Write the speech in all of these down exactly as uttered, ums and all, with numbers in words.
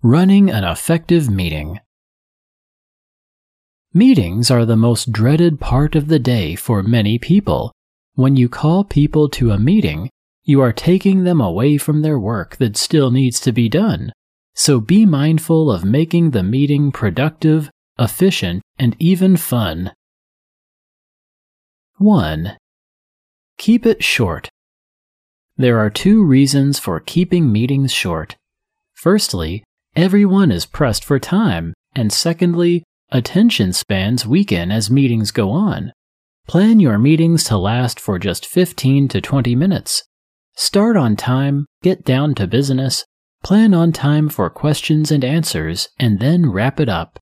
Running an effective meeting. Meetings are the most dreaded part of the day for many people. When you call people to a meeting, you are taking them away from their work that still needs to be done. So be mindful of making the meeting productive, efficient, and even fun. one. Keep it short. There are two reasons for keeping meetings short. Firstly, everyone is pressed for time, and secondly, attention spans weaken as meetings go on. Plan your meetings to last for just fifteen to twenty minutes. Start on time, get down to business, plan on time for questions and answers, and then wrap it up.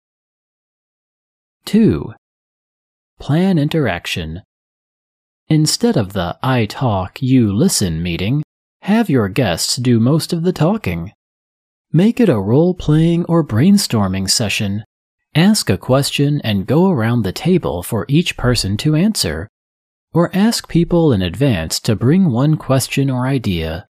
two. Plan interaction. Instead of the I talk, you listen meeting, have your guests do most of the talking. Make it a role-playing or brainstorming session. Ask a question and go around the table for each person to answer. Or ask people in advance to bring one question or idea.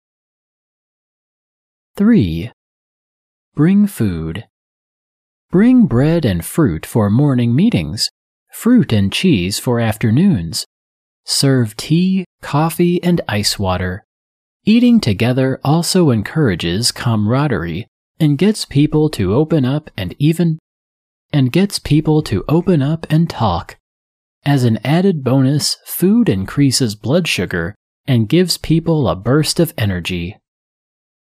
three. Bring food. Bring bread and fruit for morning meetings, fruit and cheese for afternoons. Serve tea, coffee, and ice water. Eating together also encourages camaraderie and gets people to open up and even and gets people to open up and talk. As an added bonus, food increases blood sugar and gives people a burst of energy.